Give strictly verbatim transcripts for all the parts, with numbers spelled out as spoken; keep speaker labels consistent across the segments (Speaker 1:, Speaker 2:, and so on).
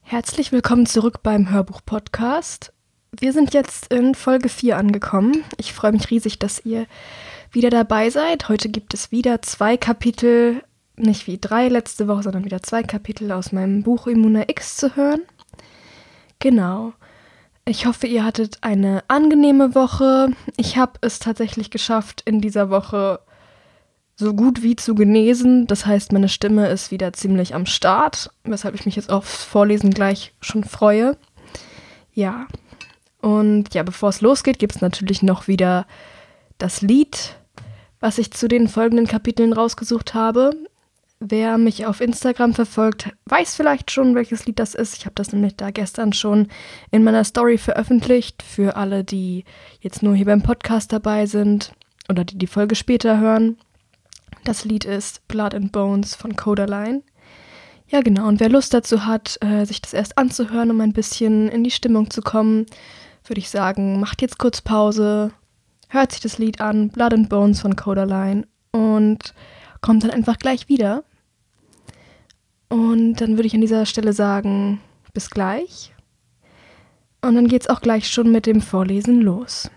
Speaker 1: Herzlich willkommen zurück beim Hörbuch-Podcast. Wir sind jetzt in Folge vier angekommen. Ich freue mich riesig, dass ihr wieder dabei seid. Heute gibt es wieder zwei Kapitel, nicht wie drei letzte Woche, sondern wieder zwei Kapitel aus meinem Buch Immuna X zu hören. Genau. Ich hoffe, ihr hattet eine angenehme Woche. Ich habe es tatsächlich geschafft, in dieser Woche so gut wie zu genesen. Das heißt, meine Stimme ist wieder ziemlich am Start, weshalb ich mich jetzt aufs Vorlesen gleich schon freue. Ja, und ja, bevor es losgeht, gibt es natürlich noch wieder das Lied, was ich zu den folgenden Kapiteln rausgesucht habe. Wer mich auf Instagram verfolgt, weiß vielleicht schon, welches Lied das ist. Ich habe das nämlich da gestern schon in meiner Story veröffentlicht. Für alle, die jetzt nur hier beim Podcast dabei sind oder die die Folge später hören. Das Lied ist Blood and Bones von Codaline. Ja, genau. Und wer Lust dazu hat, äh, sich das erst anzuhören, um ein bisschen in die Stimmung zu kommen, würde ich sagen, macht jetzt kurz Pause, hört sich das Lied an, Blood and Bones von Codaline, und kommt dann einfach gleich wieder. Und dann würde ich an dieser Stelle sagen, bis gleich. Und dann geht's auch gleich schon mit dem Vorlesen los.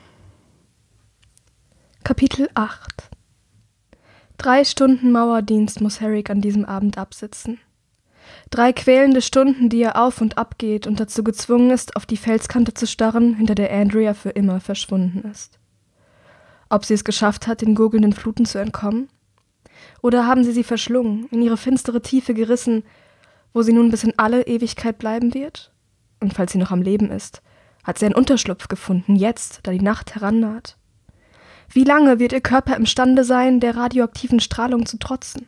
Speaker 1: Kapitel acht. Drei Stunden Mauerdienst muss Herrick an diesem Abend absitzen. Drei quälende Stunden, die er auf und ab geht und dazu gezwungen ist, auf die Felskante zu starren, hinter der Andrea für immer verschwunden ist. Ob sie es geschafft hat, den gurgelnden Fluten zu entkommen? Oder haben sie sie verschlungen, in ihre finstere Tiefe gerissen, wo sie nun bis in alle Ewigkeit bleiben wird? Und falls sie noch am Leben ist, hat sie einen Unterschlupf gefunden, jetzt, da die Nacht herannaht? Wie lange wird ihr Körper imstande sein, der radioaktiven Strahlung zu trotzen?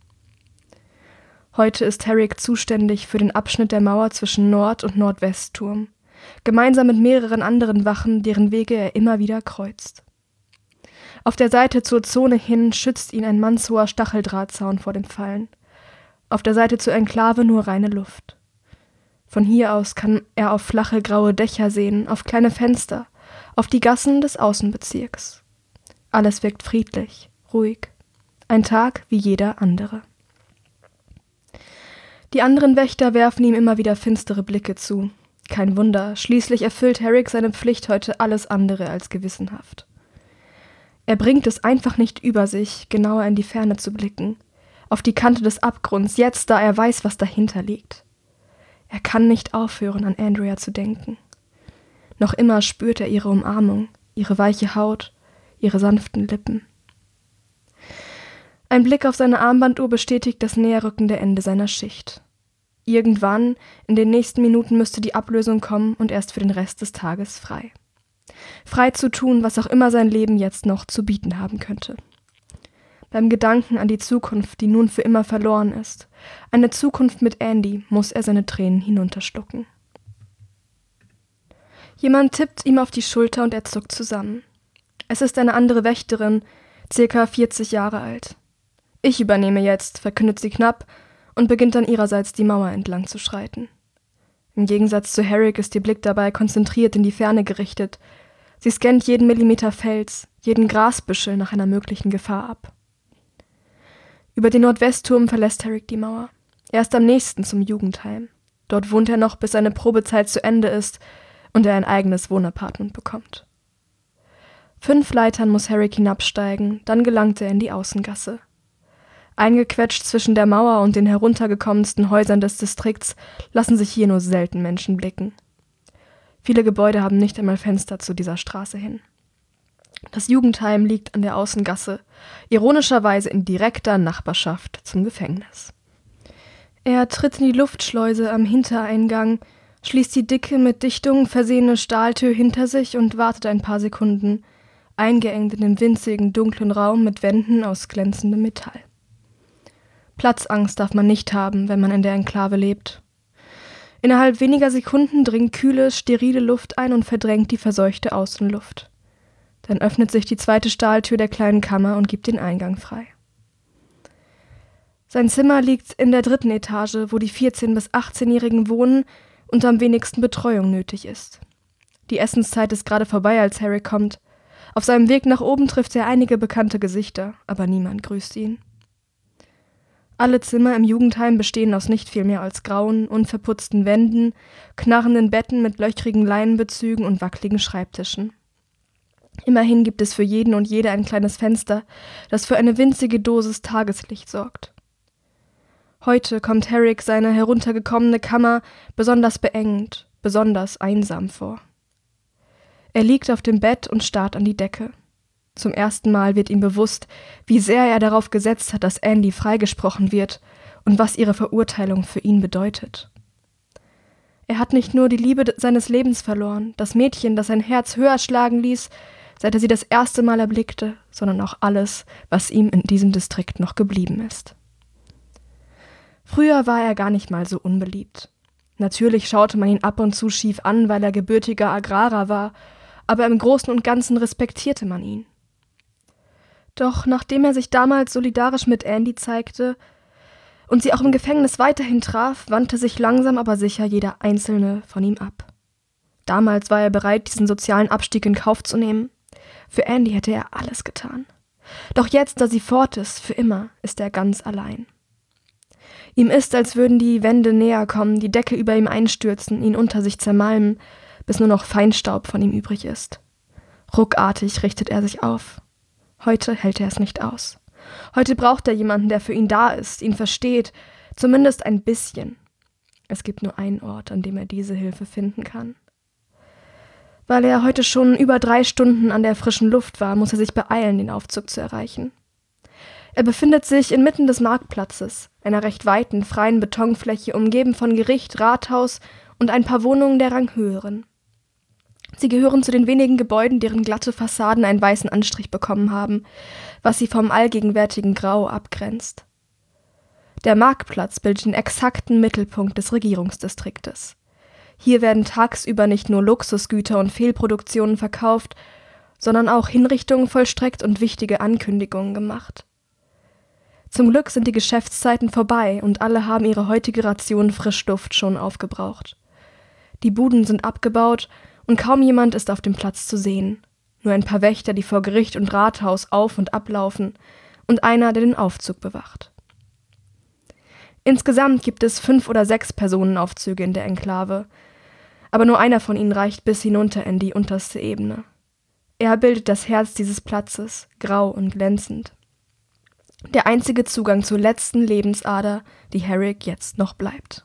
Speaker 1: Heute ist Herrick zuständig für den Abschnitt der Mauer zwischen Nord- und Nordwestturm, gemeinsam mit mehreren anderen Wachen, deren Wege er immer wieder kreuzt. Auf der Seite zur Zone hin schützt ihn ein mannshoher Stacheldrahtzaun vor dem Fallen. Auf der Seite zur Enklave nur reine Luft. Von hier aus kann er auf flache graue Dächer sehen, auf kleine Fenster, auf die Gassen des Außenbezirks. Alles wirkt friedlich, ruhig. Ein Tag wie jeder andere. Die anderen Wächter werfen ihm immer wieder finstere Blicke zu. Kein Wunder, schließlich erfüllt Herrick seine Pflicht heute alles andere als gewissenhaft. Er bringt es einfach nicht über sich, genauer in die Ferne zu blicken, auf die Kante des Abgrunds, jetzt, da er weiß, was dahinter liegt. Er kann nicht aufhören, an Andrea zu denken. Noch immer spürt er ihre Umarmung, ihre weiche Haut, ihre sanften Lippen. Ein Blick auf seine Armbanduhr bestätigt das näherrückende Ende seiner Schicht. Irgendwann, in den nächsten Minuten, müsste die Ablösung kommen und er ist für den Rest des Tages frei. Frei zu tun, was auch immer sein Leben jetzt noch zu bieten haben könnte. Beim Gedanken an die Zukunft, die nun für immer verloren ist, eine Zukunft mit Andy, muss er seine Tränen hinunterschlucken. Jemand tippt ihm auf die Schulter und er zuckt zusammen. Es ist eine andere Wächterin, circa vierzig Jahre alt. Ich übernehme jetzt, verkündet sie knapp und beginnt dann ihrerseits die Mauer entlang zu schreiten. Im Gegensatz zu Herrick ist ihr Blick dabei konzentriert in die Ferne gerichtet. Sie scannt jeden Millimeter Fels, jeden Grasbüschel nach einer möglichen Gefahr ab. Über den Nordwestturm verlässt Herrick die Mauer. Er ist am nächsten zum Jugendheim. Dort wohnt er noch, bis seine Probezeit zu Ende ist und er ein eigenes Wohnapartment bekommt. Fünf Leitern muss Herrick hinabsteigen, dann gelangt er in die Außengasse. Eingequetscht zwischen der Mauer und den heruntergekommensten Häusern des Distrikts lassen sich hier nur selten Menschen blicken. Viele Gebäude haben nicht einmal Fenster zu dieser Straße hin. Das Jugendheim liegt an der Außengasse, ironischerweise in direkter Nachbarschaft zum Gefängnis. Er tritt in die Luftschleuse am Hintereingang, schließt die dicke, mit Dichtungen versehene Stahltür hinter sich und wartet ein paar Sekunden, eingeengt in dem winzigen, dunklen Raum mit Wänden aus glänzendem Metall. Platzangst darf man nicht haben, wenn man in der Enklave lebt. Innerhalb weniger Sekunden dringt kühle, sterile Luft ein und verdrängt die verseuchte Außenluft. Dann öffnet sich die zweite Stahltür der kleinen Kammer und gibt den Eingang frei. Sein Zimmer liegt in der dritten Etage, wo die vierzehn- bis achtzehnjährigen wohnen und am wenigsten Betreuung nötig ist. Die Essenszeit ist gerade vorbei, als Herrick kommt. Auf seinem Weg nach oben trifft er einige bekannte Gesichter, aber niemand grüßt ihn. Alle Zimmer im Jugendheim bestehen aus nicht viel mehr als grauen, unverputzten Wänden, knarrenden Betten mit löchrigen Leinenbezügen und wackeligen Schreibtischen. Immerhin gibt es für jeden und jede ein kleines Fenster, das für eine winzige Dosis Tageslicht sorgt. Heute kommt Herrick seine heruntergekommene Kammer besonders beengend, besonders einsam vor. Er liegt auf dem Bett und starrt an die Decke. Zum ersten Mal wird ihm bewusst, wie sehr er darauf gesetzt hat, dass Andy freigesprochen wird und was ihre Verurteilung für ihn bedeutet. Er hat nicht nur die Liebe seines Lebens verloren, das Mädchen, das sein Herz höher schlagen ließ, seit er sie das erste Mal erblickte, sondern auch alles, was ihm in diesem Distrikt noch geblieben ist. Früher war er gar nicht mal so unbeliebt. Natürlich schaute man ihn ab und zu schief an, weil er gebürtiger Agrarer war, aber im Großen und Ganzen respektierte man ihn. Doch nachdem er sich damals solidarisch mit Andy zeigte und sie auch im Gefängnis weiterhin traf, wandte sich langsam aber sicher jeder Einzelne von ihm ab. Damals war er bereit, diesen sozialen Abstieg in Kauf zu nehmen. Für Andy hätte er alles getan. Doch jetzt, da sie fort ist, für immer, ist er ganz allein. Ihm ist, als würden die Wände näher kommen, die Decke über ihm einstürzen, ihn unter sich zermalmen, bis nur noch Feinstaub von ihm übrig ist. Ruckartig richtet er sich auf. Heute hält er es nicht aus. Heute braucht er jemanden, der für ihn da ist, ihn versteht, zumindest ein bisschen. Es gibt nur einen Ort, an dem er diese Hilfe finden kann. Weil er heute schon über drei Stunden an der frischen Luft war, muss er sich beeilen, den Aufzug zu erreichen. Er befindet sich inmitten des Marktplatzes, einer recht weiten, freien Betonfläche, umgeben von Gericht, Rathaus und ein paar Wohnungen der Ranghöheren. Sie gehören zu den wenigen Gebäuden, deren glatte Fassaden einen weißen Anstrich bekommen haben, was sie vom allgegenwärtigen Grau abgrenzt. Der Marktplatz bildet den exakten Mittelpunkt des Regierungsdistriktes. Hier werden tagsüber nicht nur Luxusgüter und Fehlproduktionen verkauft, sondern auch Hinrichtungen vollstreckt und wichtige Ankündigungen gemacht. Zum Glück sind die Geschäftszeiten vorbei und alle haben ihre heutige Ration Frischluft schon aufgebraucht. Die Buden sind abgebaut und kaum jemand ist auf dem Platz zu sehen. Nur ein paar Wächter, die vor Gericht und Rathaus auf- und ablaufen, und einer, der den Aufzug bewacht. Insgesamt gibt es fünf oder sechs Personenaufzüge in der Enklave, aber nur einer von ihnen reicht bis hinunter in die unterste Ebene. Er bildet das Herz dieses Platzes, grau und glänzend. Der einzige Zugang zur letzten Lebensader, die Herrick jetzt noch bleibt.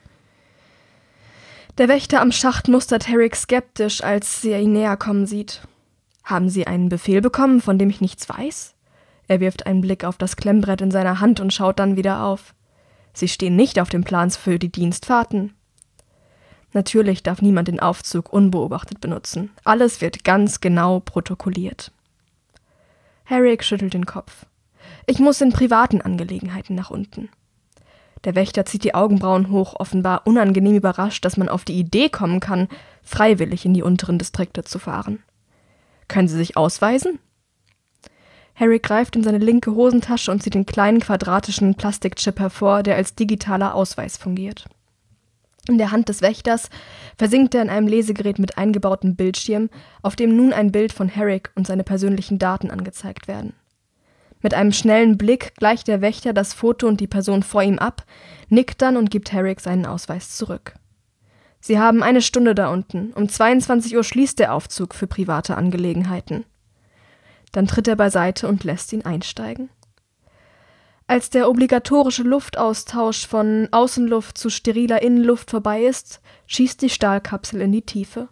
Speaker 1: Der Wächter am Schacht mustert Herrick skeptisch, als er ihn näher kommen sieht. »Haben Sie einen Befehl bekommen, von dem ich nichts weiß?« Er wirft einen Blick auf das Klemmbrett in seiner Hand und schaut dann wieder auf. »Sie stehen nicht auf dem Plan für die Dienstfahrten.« Natürlich darf niemand den Aufzug unbeobachtet benutzen. Alles wird ganz genau protokolliert. Herrick schüttelt den Kopf. »Ich muss in privaten Angelegenheiten nach unten.« Der Wächter zieht die Augenbrauen hoch, offenbar unangenehm überrascht, dass man auf die Idee kommen kann, freiwillig in die unteren Distrikte zu fahren. »Können Sie sich ausweisen?« Herrick greift in seine linke Hosentasche und zieht den kleinen quadratischen Plastikchip hervor, der als digitaler Ausweis fungiert. In der Hand des Wächters versinkt er in einem Lesegerät mit eingebautem Bildschirm, auf dem nun ein Bild von Herrick und seine persönlichen Daten angezeigt werden. Mit einem schnellen Blick gleicht der Wächter das Foto und die Person vor ihm ab, nickt dann und gibt Herrick seinen Ausweis zurück. Sie haben eine Stunde da unten. Um zweiundzwanzig Uhr schließt der Aufzug für private Angelegenheiten. Dann tritt er beiseite und lässt ihn einsteigen. Als der obligatorische Luftaustausch von Außenluft zu steriler Innenluft vorbei ist, schießt die Stahlkapsel in die Tiefe.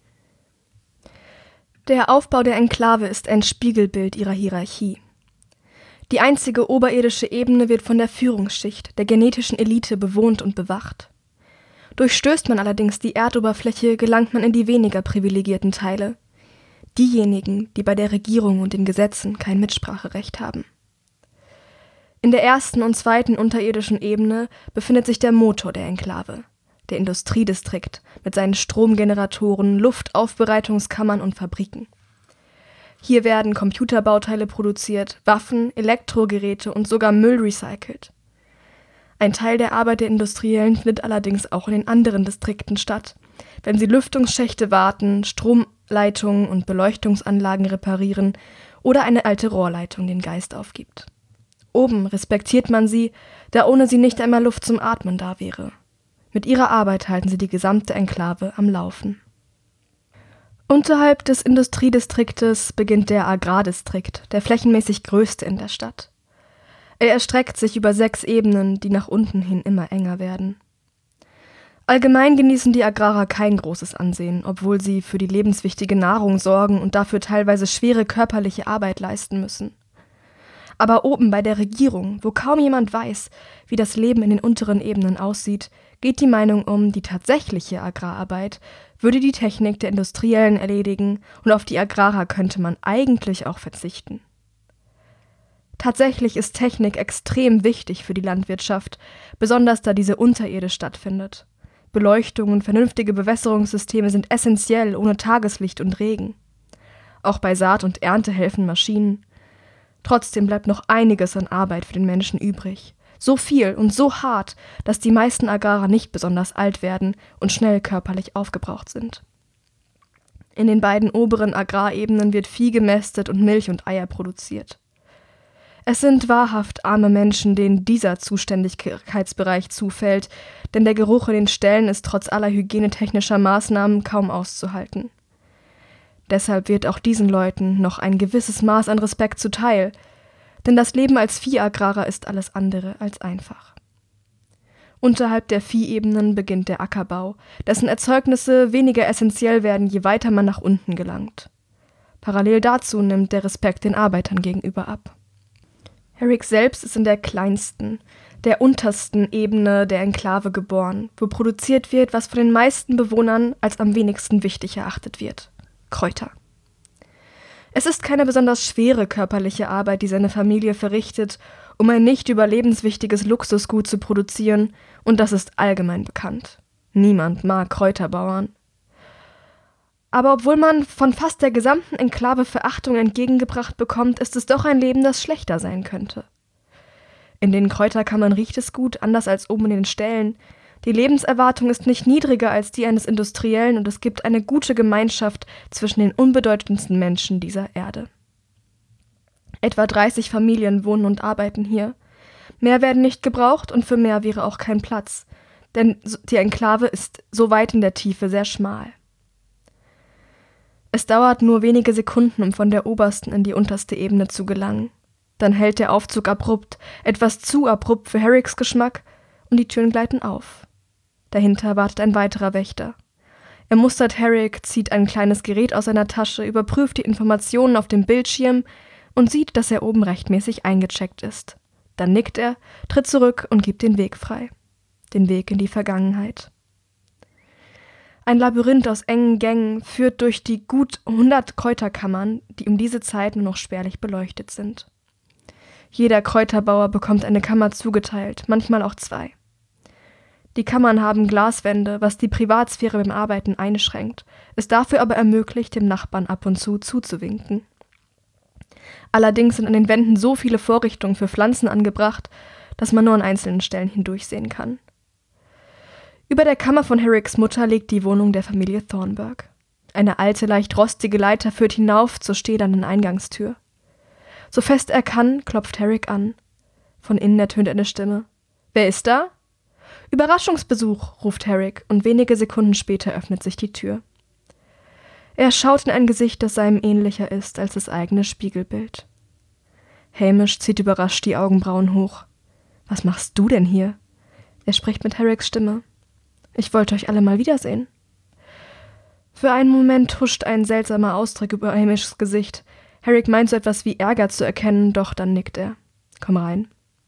Speaker 1: Der Aufbau der Enklave ist ein Spiegelbild ihrer Hierarchie. Die einzige oberirdische Ebene wird von der Führungsschicht, der genetischen Elite, bewohnt und bewacht. Durchstößt man allerdings die Erdoberfläche, gelangt man in die weniger privilegierten Teile. Diejenigen, die bei der Regierung und den Gesetzen kein Mitspracherecht haben. In der ersten und zweiten unterirdischen Ebene befindet sich der Motor der Enklave, der Industriedistrikt mit seinen Stromgeneratoren, Luftaufbereitungskammern und Fabriken. Hier werden Computerbauteile produziert, Waffen, Elektrogeräte und sogar Müll recycelt. Ein Teil der Arbeit der Industriellen findet allerdings auch in den anderen Distrikten statt, wenn sie Lüftungsschächte warten, Stromleitungen und Beleuchtungsanlagen reparieren oder eine alte Rohrleitung den Geist aufgibt. Oben respektiert man sie, da ohne sie nicht einmal Luft zum Atmen da wäre. Mit ihrer Arbeit halten sie die gesamte Enklave am Laufen. Unterhalb des Industriedistriktes beginnt der Agrardistrikt, der flächenmäßig größte in der Stadt. Er erstreckt sich über sechs Ebenen, die nach unten hin immer enger werden. Allgemein genießen die Agrarer kein großes Ansehen, obwohl sie für die lebenswichtige Nahrung sorgen und dafür teilweise schwere körperliche Arbeit leisten müssen. Aber oben bei der Regierung, wo kaum jemand weiß, wie das Leben in den unteren Ebenen aussieht, geht die Meinung um, die tatsächliche Agrararbeit würde die Technik der Industriellen erledigen und auf die Agrarer könnte man eigentlich auch verzichten. Tatsächlich ist Technik extrem wichtig für die Landwirtschaft, besonders da diese unterirdisch stattfindet. Beleuchtung und vernünftige Bewässerungssysteme sind essentiell ohne Tageslicht und Regen. Auch bei Saat und Ernte helfen Maschinen. Trotzdem bleibt noch einiges an Arbeit für den Menschen übrig. So viel und so hart, dass die meisten Agrarer nicht besonders alt werden und schnell körperlich aufgebraucht sind. In den beiden oberen Agrarebenen wird Vieh gemästet und Milch und Eier produziert. Es sind wahrhaft arme Menschen, denen dieser Zuständigkeitsbereich zufällt, denn der Geruch in den Ställen ist trotz aller hygienetechnischer Maßnahmen kaum auszuhalten. Deshalb wird auch diesen Leuten noch ein gewisses Maß an Respekt zuteil, denn das Leben als Viehagrarer ist alles andere als einfach. Unterhalb der Viehebenen beginnt der Ackerbau, dessen Erzeugnisse weniger essentiell werden, je weiter man nach unten gelangt. Parallel dazu nimmt der Respekt den Arbeitern gegenüber ab. Herrick selbst ist in der kleinsten, der untersten Ebene der Enklave geboren, wo produziert wird, was von den meisten Bewohnern als am wenigsten wichtig erachtet wird: Kräuter. Es ist keine besonders schwere körperliche Arbeit, die seine Familie verrichtet, um ein nicht überlebenswichtiges Luxusgut zu produzieren, und das ist allgemein bekannt. Niemand mag Kräuterbauern. Aber obwohl man von fast der gesamten Enklave Verachtung entgegengebracht bekommt, ist es doch ein Leben, das schlechter sein könnte. In den Kräuterkammern riecht es gut, anders als oben in den Ställen. Die Lebenserwartung ist nicht niedriger als die eines Industriellen und es gibt eine gute Gemeinschaft zwischen den unbedeutendsten Menschen dieser Erde. Etwa dreißig Familien wohnen und arbeiten hier. Mehr werden nicht gebraucht und für mehr wäre auch kein Platz, denn die Enklave ist so weit in der Tiefe sehr schmal. Es dauert nur wenige Sekunden, um von der obersten in die unterste Ebene zu gelangen. Dann hält der Aufzug abrupt, etwas zu abrupt für Herricks Geschmack, und die Türen gleiten auf. Dahinter wartet ein weiterer Wächter. Er mustert Herrick, zieht ein kleines Gerät aus seiner Tasche, überprüft die Informationen auf dem Bildschirm und sieht, dass er oben rechtmäßig eingecheckt ist. Dann nickt er, tritt zurück und gibt den Weg frei. Den Weg in die Vergangenheit. Ein Labyrinth aus engen Gängen führt durch die gut hundert Kräuterkammern, die um diese Zeit nur noch spärlich beleuchtet sind. Jeder Kräuterbauer bekommt eine Kammer zugeteilt, manchmal auch zwei. Die Kammern haben Glaswände, was die Privatsphäre beim Arbeiten einschränkt, es dafür aber ermöglicht, dem Nachbarn ab und zu zuzuwinken. Allerdings sind an den Wänden so viele Vorrichtungen für Pflanzen angebracht, dass man nur an einzelnen Stellen hindurchsehen kann. Über der Kammer von Herricks Mutter liegt die Wohnung der Familie Thornburg. Eine alte, leicht rostige Leiter führt hinauf zur stählernen Eingangstür. So fest er kann, klopft Herrick an. Von innen ertönt eine Stimme. »Wer ist da?« »Überraschungsbesuch«, ruft Herrick, und wenige Sekunden später öffnet sich die Tür. Er schaut in ein Gesicht, das seinem ähnlicher ist als das eigene Spiegelbild. Hamish zieht überrascht die Augenbrauen hoch. »Was machst du denn hier?« Er spricht mit Herricks Stimme. »Ich wollte euch alle mal wiedersehen.« Für einen Moment huscht ein seltsamer Ausdruck über Hamishs Gesicht. Herrick meint so etwas wie Ärger zu erkennen, doch dann nickt er. »Komm rein.«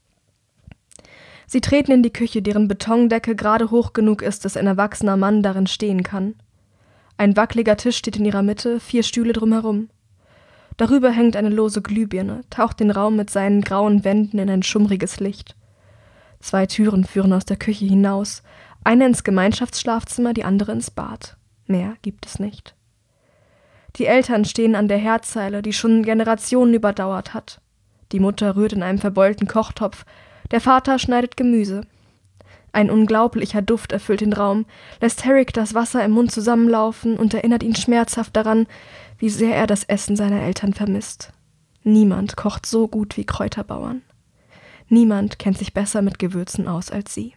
Speaker 1: Sie treten in die Küche, deren Betondecke gerade hoch genug ist, dass ein erwachsener Mann darin stehen kann. Ein wackeliger Tisch steht in ihrer Mitte, vier Stühle drumherum. Darüber hängt eine lose Glühbirne, taucht den Raum mit seinen grauen Wänden in ein schummriges Licht. Zwei Türen führen aus der Küche hinaus, eine ins Gemeinschaftsschlafzimmer, die andere ins Bad. Mehr gibt es nicht. Die Eltern stehen an der Herdzeile, die schon Generationen überdauert hat. Die Mutter rührt in einem verbeulten Kochtopf, der Vater schneidet Gemüse. Ein unglaublicher Duft erfüllt den Raum, lässt Herrick das Wasser im Mund zusammenlaufen und erinnert ihn schmerzhaft daran, wie sehr er das Essen seiner Eltern vermisst. Niemand kocht so gut wie Kräuterbauern. Niemand kennt sich besser mit Gewürzen aus als sie.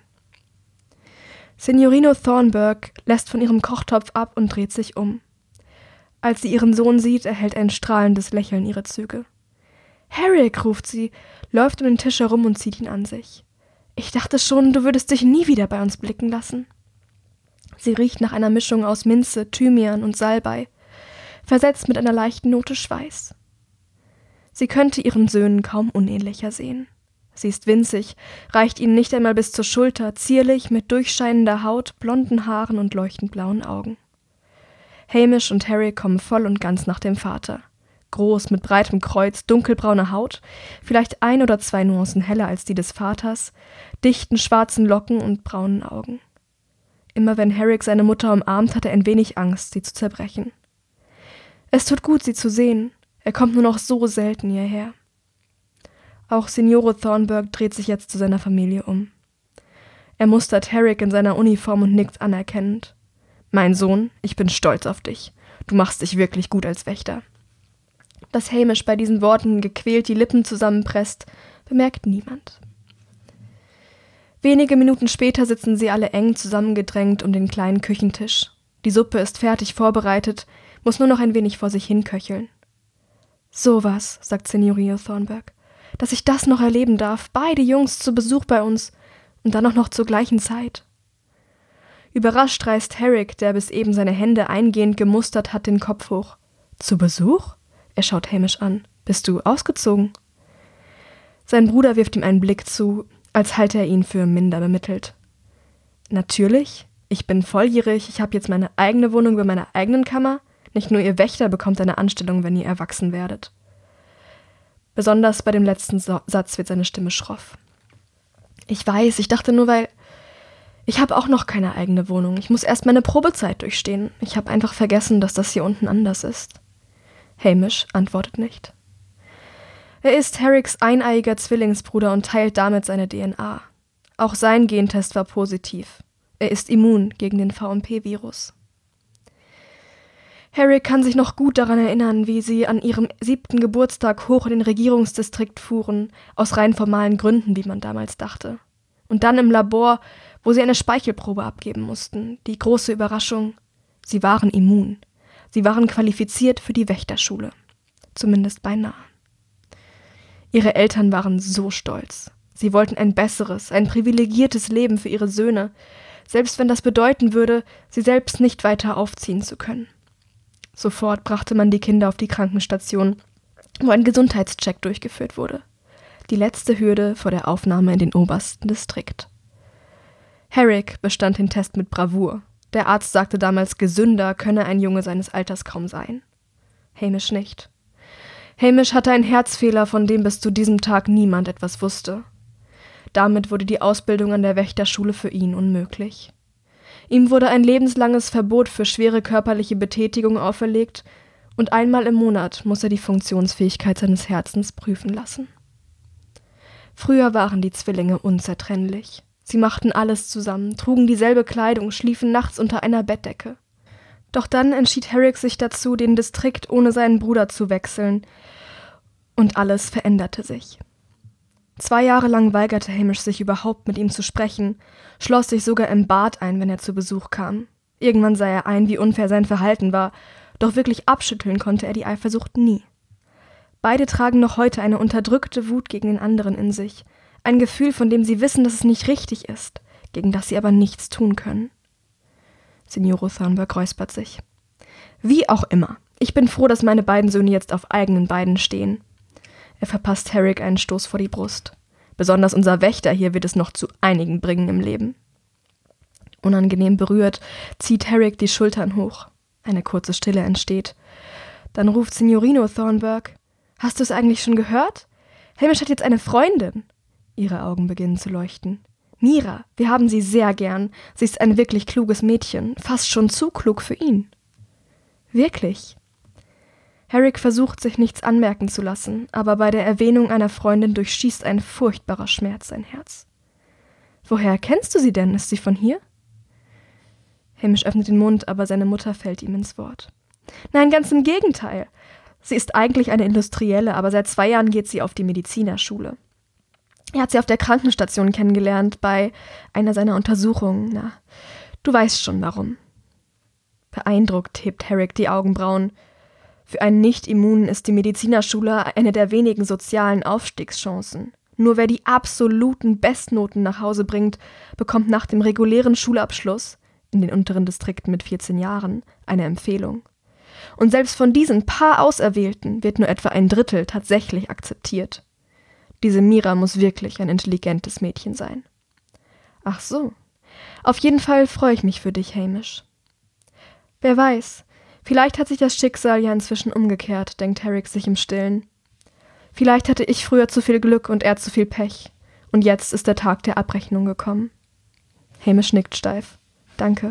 Speaker 1: Signorino Thornburg lässt von ihrem Kochtopf ab und dreht sich um. Als sie ihren Sohn sieht, erhält ein strahlendes Lächeln ihre Züge. »Herrick«, ruft sie, läuft um den Tisch herum und zieht ihn an sich. »Ich dachte schon, du würdest dich nie wieder bei uns blicken lassen.« Sie riecht nach einer Mischung aus Minze, Thymian und Salbei, versetzt mit einer leichten Note Schweiß. Sie könnte ihren Söhnen kaum unähnlicher sehen. Sie ist winzig, reicht ihnen nicht einmal bis zur Schulter, zierlich, mit durchscheinender Haut, blonden Haaren und leuchtend blauen Augen. Hamish und Harry kommen voll und ganz nach dem Vater. Groß, mit breitem Kreuz, dunkelbraune Haut, vielleicht ein oder zwei Nuancen heller als die des Vaters, dichten schwarzen Locken und braunen Augen. Immer wenn Herrick seine Mutter umarmt, hat er ein wenig Angst, sie zu zerbrechen. Es tut gut, sie zu sehen. Er kommt nur noch so selten hierher. Auch Signore Thornburg dreht sich jetzt zu seiner Familie um. Er mustert Herrick in seiner Uniform und nickt anerkennend. »Mein Sohn, ich bin stolz auf dich. Du machst dich wirklich gut als Wächter.« Dass Hamish bei diesen Worten gequält die Lippen zusammenpresst, bemerkt niemand. Wenige Minuten später sitzen sie alle eng zusammengedrängt um den kleinen Küchentisch. Die Suppe ist fertig vorbereitet, muss nur noch ein wenig vor sich hinköcheln. »So was«, sagt Signorino Thornburg, »dass ich das noch erleben darf, beide Jungs zu Besuch bei uns und dann auch noch zur gleichen Zeit.« Überrascht reißt Herrick, der bis eben seine Hände eingehend gemustert hat, den Kopf hoch. »Zu Besuch?« Er schaut Hamish an. »Bist du ausgezogen?« Sein Bruder wirft ihm einen Blick zu, als halte er ihn für minder bemittelt. »Natürlich. Ich bin volljährig, ich habe jetzt meine eigene Wohnung bei meiner eigenen Kammer. Nicht nur ihr Wächter bekommt eine Anstellung, wenn ihr erwachsen werdet.« Besonders bei dem letzten so- Satz wird seine Stimme schroff. »Ich weiß, ich dachte nur, weil... Ich habe auch noch keine eigene Wohnung. Ich muss erst meine Probezeit durchstehen. Ich habe einfach vergessen, dass das hier unten anders ist.« Hamish antwortet nicht. Er ist Herricks eineiiger Zwillingsbruder und teilt damit seine D N A. Auch sein Gentest war positiv. Er ist immun gegen den V M P-Virus. Herrick kann sich noch gut daran erinnern, wie sie an ihrem siebten Geburtstag hoch in den Regierungsdistrikt fuhren, aus rein formalen Gründen, wie man damals dachte. Und dann im Labor, wo sie eine Speichelprobe abgeben mussten. Die große Überraschung: sie waren immun. Sie waren qualifiziert für die Wächterschule. Zumindest beinahe. Ihre Eltern waren so stolz. Sie wollten ein besseres, ein privilegiertes Leben für ihre Söhne, selbst wenn das bedeuten würde, sie selbst nicht weiter aufziehen zu können. Sofort brachte man die Kinder auf die Krankenstation, wo ein Gesundheitscheck durchgeführt wurde. Die letzte Hürde vor der Aufnahme in den obersten Distrikt. Herrick bestand den Test mit Bravour. Der Arzt sagte damals, gesünder könne ein Junge seines Alters kaum sein. Hamish nicht. Hamish hatte einen Herzfehler, von dem bis zu diesem Tag niemand etwas wusste. Damit wurde die Ausbildung an der Wächterschule für ihn unmöglich. Ihm wurde ein lebenslanges Verbot für schwere körperliche Betätigung auferlegt und einmal im Monat muss er die Funktionsfähigkeit seines Herzens prüfen lassen. Früher waren die Zwillinge unzertrennlich. Sie machten alles zusammen, trugen dieselbe Kleidung, schliefen nachts unter einer Bettdecke. Doch dann entschied Herrick sich dazu, den Distrikt ohne seinen Bruder zu wechseln, und alles veränderte sich. Zwei Jahre lang weigerte Hamish sich überhaupt mit ihm zu sprechen, schloss sich sogar im Bad ein, wenn er zu Besuch kam. Irgendwann sah er ein, wie unfair sein Verhalten war, doch wirklich abschütteln konnte er die Eifersucht nie. Beide tragen noch heute eine unterdrückte Wut gegen den anderen in sich, ein Gefühl, von dem sie wissen, dass es nicht richtig ist, gegen das sie aber nichts tun können. Signore Thornburg räuspert sich. »Wie auch immer. Ich bin froh, dass meine beiden Söhne jetzt auf eigenen Beinen stehen.« Er verpasst Herrick einen Stoß vor die Brust. Besonders unser Wächter hier wird es noch zu einigen bringen im Leben. Unangenehm berührt zieht Herrick die Schultern hoch. Eine kurze Stille entsteht. Dann ruft Signorino Thornburg: »Hast du es eigentlich schon gehört? Hamish hat jetzt eine Freundin.« Ihre Augen beginnen zu leuchten. »Mira, wir haben sie sehr gern. Sie ist ein wirklich kluges Mädchen, fast schon zu klug für ihn.« »Wirklich?« Herrick versucht, sich nichts anmerken zu lassen, aber bei der Erwähnung einer Freundin durchschießt ein furchtbarer Schmerz sein Herz. »Woher kennst du sie denn? Ist sie von hier?« Hamish öffnet den Mund, aber seine Mutter fällt ihm ins Wort. »Nein, ganz im Gegenteil. Sie ist eigentlich eine Industrielle, aber seit zwei Jahren geht sie auf die Medizinerschule. Er hat sie auf der Krankenstation kennengelernt, bei einer seiner Untersuchungen. Na, du weißt schon warum. Beeindruckt hebt Herrick die Augenbrauen. Für einen Nicht-Immunen ist die Medizinerschule eine der wenigen sozialen Aufstiegschancen. Nur wer die absoluten Bestnoten nach Hause bringt, bekommt nach dem regulären Schulabschluss, in den unteren Distrikten mit vierzehn Jahren, eine Empfehlung. Und selbst von diesen paar Auserwählten wird nur etwa ein Drittel tatsächlich akzeptiert. Diese Mira muss wirklich ein intelligentes Mädchen sein. Ach so. Auf jeden Fall freue ich mich für dich, Hamish. Wer weiß, vielleicht hat sich das Schicksal ja inzwischen umgekehrt, denkt Herrick sich im Stillen. Vielleicht hatte ich früher zu viel Glück und er zu viel Pech. Und jetzt ist der Tag der Abrechnung gekommen. Hamish nickt steif. Danke.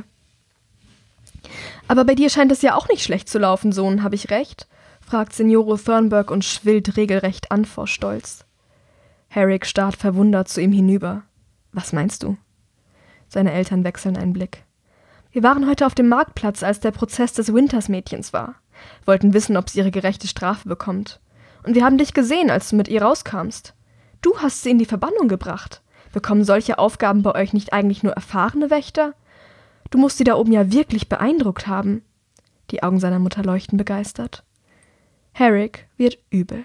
Speaker 1: Aber bei dir scheint es ja auch nicht schlecht zu laufen, Sohn, habe ich recht? Fragt Signore Thornburg und schwillt regelrecht an vor Stolz. Herrick starrt verwundert zu ihm hinüber. Was meinst du? Seine Eltern wechseln einen Blick. Wir waren heute auf dem Marktplatz, als der Prozess des Winters-Mädchens war. Wollten wissen, ob sie ihre gerechte Strafe bekommt. Und wir haben dich gesehen, als du mit ihr rauskamst. Du hast sie in die Verbannung gebracht. Bekommen solche Aufgaben bei euch nicht eigentlich nur erfahrene Wächter? Du musst sie da oben ja wirklich beeindruckt haben. Die Augen seiner Mutter leuchten begeistert. Herrick wird übel.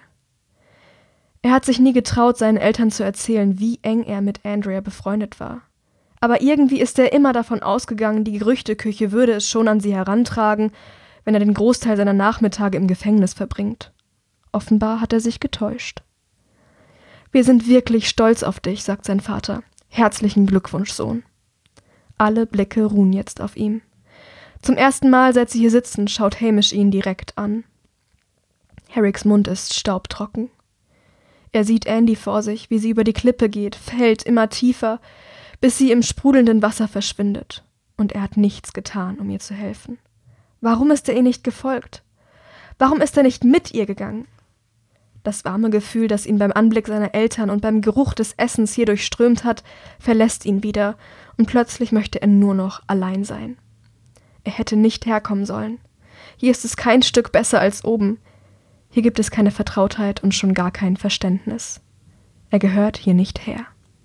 Speaker 1: Er hat sich nie getraut, seinen Eltern zu erzählen, wie eng er mit Andrea befreundet war. Aber irgendwie ist er immer davon ausgegangen, die Gerüchteküche würde es schon an sie herantragen, wenn er den Großteil seiner Nachmittage im Gefängnis verbringt. Offenbar hat er sich getäuscht. »Wir sind wirklich stolz auf dich«, sagt sein Vater. »Herzlichen Glückwunsch, Sohn.« Alle Blicke ruhen jetzt auf ihm. Zum ersten Mal, seit sie hier sitzen, schaut Hamish ihn direkt an. Herricks Mund ist staubtrocken. Er sieht Andy vor sich, wie sie über die Klippe geht, fällt immer tiefer, bis sie im sprudelnden Wasser verschwindet. Und er hat nichts getan, um ihr zu helfen. Warum ist er ihr nicht gefolgt? Warum ist er nicht mit ihr gegangen? Das warme Gefühl, das ihn beim Anblick seiner Eltern und beim Geruch des Essens hier durchströmt hat, verlässt ihn wieder, und plötzlich möchte er nur noch allein sein. Er hätte nicht herkommen sollen. Hier ist es kein Stück besser als oben. Hier gibt es keine Vertrautheit und schon gar kein Verständnis. Er gehört hier nicht her.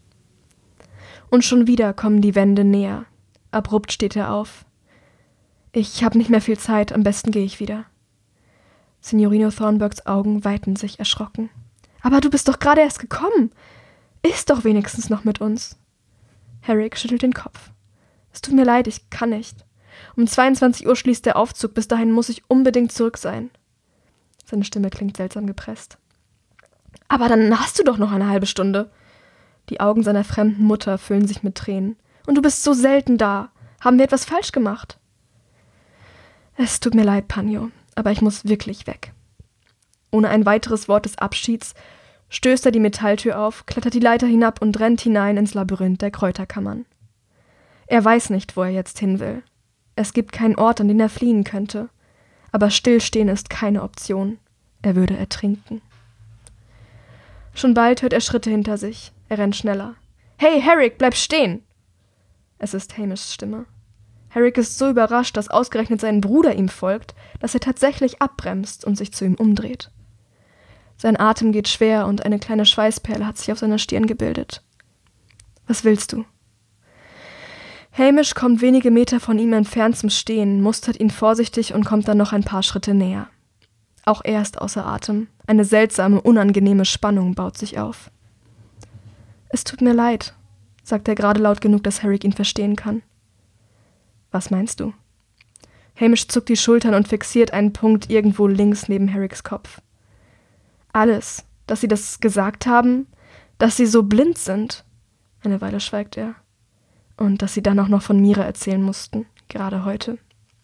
Speaker 1: Und schon wieder kommen die Wände näher. Abrupt steht er auf. »Ich habe nicht mehr viel Zeit, am besten gehe ich wieder.« Signorino Thornburgs Augen weiten sich erschrocken. »Aber du bist doch gerade erst gekommen. Iss doch wenigstens noch mit uns.« Herrick schüttelt den Kopf. »Es tut mir leid, ich kann nicht. Um zweiundzwanzig Uhr schließt der Aufzug, bis dahin muss ich unbedingt zurück sein.« Seine Stimme klingt seltsam gepresst. »Aber dann hast du doch noch eine halbe Stunde.« Die Augen seiner fremden Mutter füllen sich mit Tränen. »Und du bist so selten da. Haben wir etwas falsch gemacht?« »Es tut mir leid, Panjo, aber ich muss wirklich weg.« Ohne ein weiteres Wort des Abschieds stößt er die Metalltür auf, klettert die Leiter hinab und rennt hinein ins Labyrinth der Kräuterkammern. Er weiß nicht, wo er jetzt hin will. Es gibt keinen Ort, an den er fliehen könnte. Aber stillstehen ist keine Option. Er würde ertrinken. Schon bald hört er Schritte hinter sich. Er rennt schneller. »Hey, Herrick, bleib stehen!« Es ist Hamishs Stimme. Herrick ist so überrascht, dass ausgerechnet sein Bruder ihm folgt, dass er tatsächlich abbremst und sich zu ihm umdreht. Sein Atem geht schwer und eine kleine Schweißperle hat sich auf seiner Stirn gebildet. »Was willst du?« Hamish kommt wenige Meter von ihm entfernt zum Stehen, mustert ihn vorsichtig und kommt dann noch ein paar Schritte näher. Auch er ist außer Atem. Eine seltsame, unangenehme Spannung baut sich auf. »Es tut mir leid«, sagt er gerade laut genug, dass Herrick ihn verstehen kann. »Was meinst du?« Hamish zuckt die Schultern und fixiert einen Punkt irgendwo links neben Herricks Kopf. »Alles, dass sie das gesagt haben, dass sie so blind sind.« Eine Weile schweigt er. »Und dass sie dann auch noch von Mira erzählen mussten, gerade heute.«